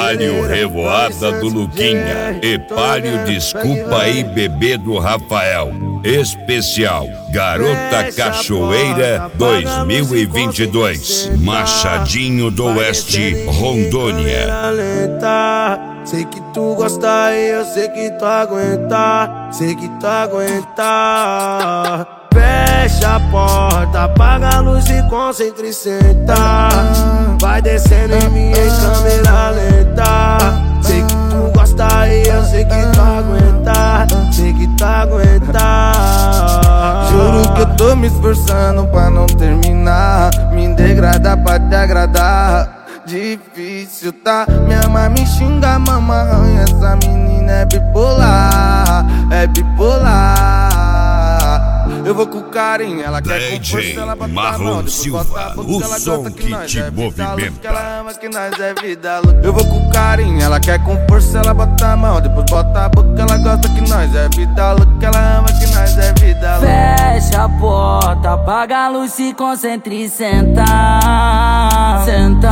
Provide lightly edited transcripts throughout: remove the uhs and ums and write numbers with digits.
Palio Revoada do Luquinha e Palio Desculpa aí Bebê do Rafael. Especial Garota Cachoeira 2022, Machadinho do Oeste, Rondônia. Sei que tu gosta e eu sei que tu aguenta, sei que tu aguenta. Fecha a porta, apaga a luz e concentre e senta. Vai descendo em mim em câmera lenta. Sei que tu gosta e eu sei que tu aguenta, sei que tu aguenta. Juro que eu tô me esforçando pra não terminar, me degradar pra te agradar. Difícil, tá? Minha mãe me xinga, mamãe. Essa menina é bipolar, é bipolar. Eu vou com carinho, ela quer com força, ela bota a mão, depois bota a boca, ela gosta que nós é vida louca, ela ama que nós é vida louca. Eu vou com carinho, ela quer com força, ela bota a mão, depois bota a boca, ela gosta que nós é vida louca, ela ama que nós é vida louca. Fecha a porta, apaga a luz, se concentre e senta. Senta.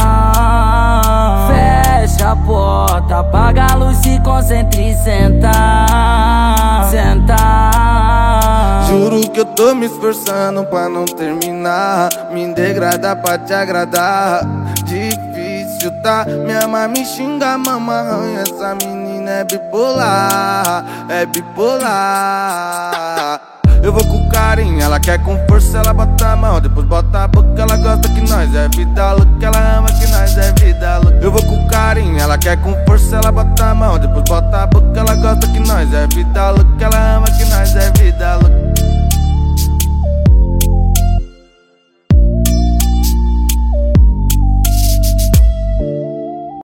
Fecha a porta, apaga a luz, se concentre e senta. Senta. Juro que eu tô me esforçando pra não terminar, me degradar pra te agradar. Difícil, tá? Minha mãe me xinga, mamãe. Essa menina é bipolar, é bipolar. Eu vou com carinho, ela quer com força, ela bota a mão, depois bota a boca, ela gosta que nós é vida louca, ela ama que nós é vida louca. Eu vou com carinho, ela quer com força, ela bota a mão, depois bota a boca, ela gosta que nós é vida louca, ela ama que nós é vida louca.